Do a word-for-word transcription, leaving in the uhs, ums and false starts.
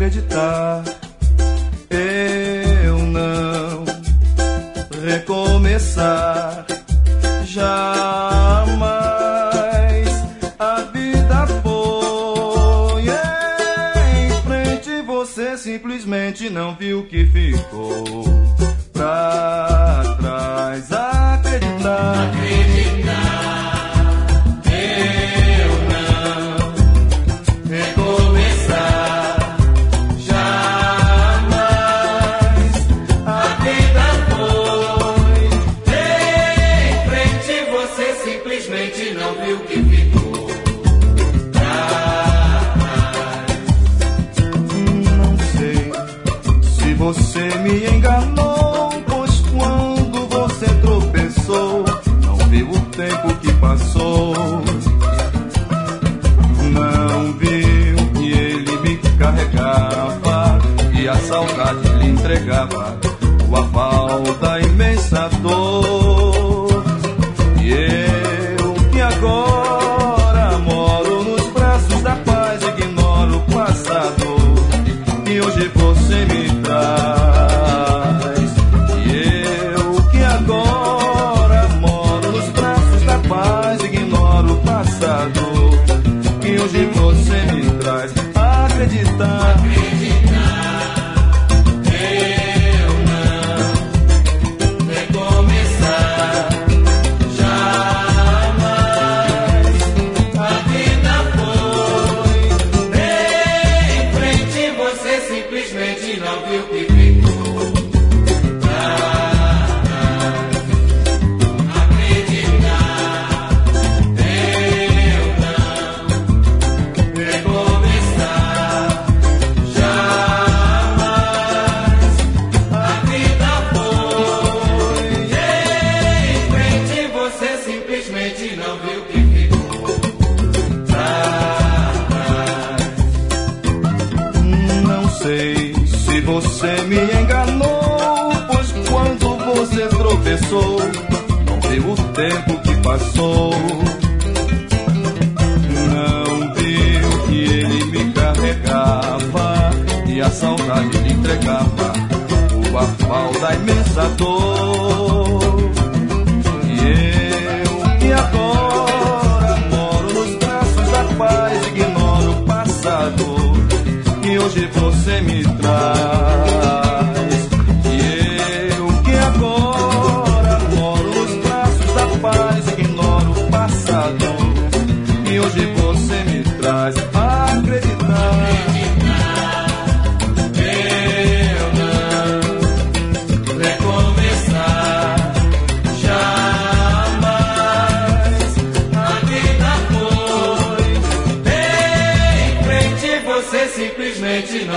acreditar. Eu não recomeçar jamais. A vida foi em frente, você simplesmente não viu que ficou pra trás. Acreditar, acreditar, eu não recomeçar jamais. A vida foi em frente, você simplesmente não viu que ficou pra trás. Não sei se você me enganou, pois quando você tropeçou, não viu o tempo que passou. Não viu que ele me carregava e a saudade lhe entregava o aval da imensa dor. E eu que agora moro nos braços da paz, ignoro o passado que hoje você me traz. E eu que agora moro nos braços da paz, ignoro o passado que hoje você me traz. Acreditar, eu não recomeçar jamais. A vida foi em frente, você simplesmente não viu que ficou pra trás. Acreditar, eu não recomeçar jamais. A vida foi em frente, você simplesmente não viu que ficou pra trás. não sei se você me enganou, pois quando você tropeçou, não viu o tempo que passou. Não viu que ele me carregava e a saudade lhe entregava o aval da imensa dor. E eu que agora moro nos braços da paz, ignoro o passado que hoje você me traz. E eu que agora moro nos braços da paz, ignoro o passado que hoje você me traz. Acreditar, Eu não recomeçar jamais. A vida foi em frente, você simplesmente